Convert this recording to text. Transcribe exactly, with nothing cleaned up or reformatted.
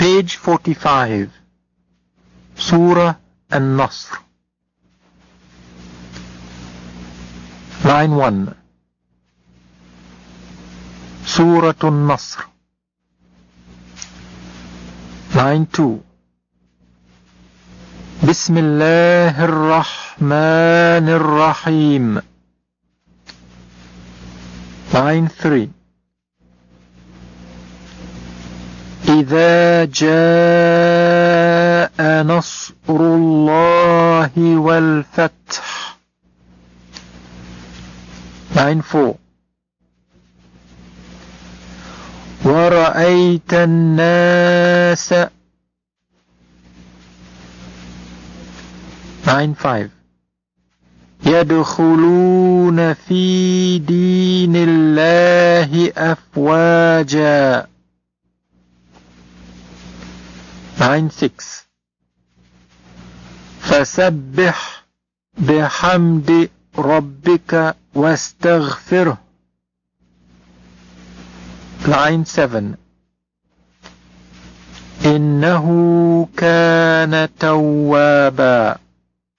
Page forty-five. Surah An-Nasr. Line one. Surah An-Nasr. Line two. Bismillah ar-Rahman ar-Rahim. Line three. إذا جاء نصر الله والفتح. Line four. ورأيت الناس. Line five. يدخلون في دين الله أفواجا. Line six. فسبح بحمد ربك واستغفره. Line seven. إنه كان توابا.